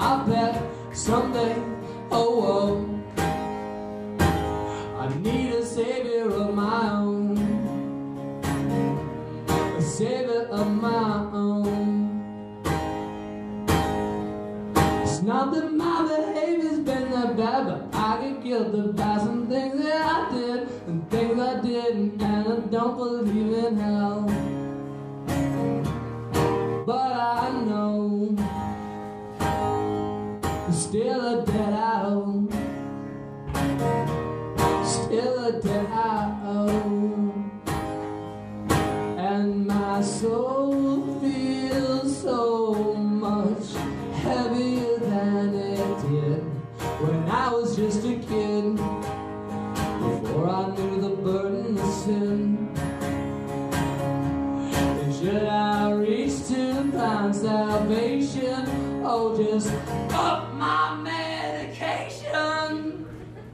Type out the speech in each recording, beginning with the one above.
I bet someday, oh, oh, I need a savior of my own, a savior of my own. It's not that my behavior's been that bad, but I get guilty by some things that I did and things I didn't, and I don't believe in hell. But I know there's still a debt I owe, still a debt I owe, and my soul feels so much heavier than it did when I was just a kid, before I knew the burden of sin. And should I reach to find salvation, oh, just up my medication.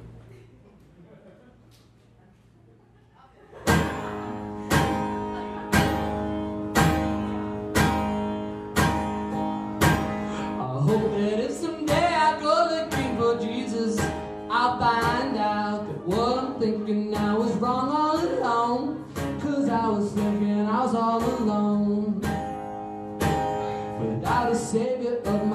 I hope that if someday I go looking for Jesus, I'll find out that what I'm thinking now is wrong all along. 'Cause I was thinking I was all alone, without a savior of my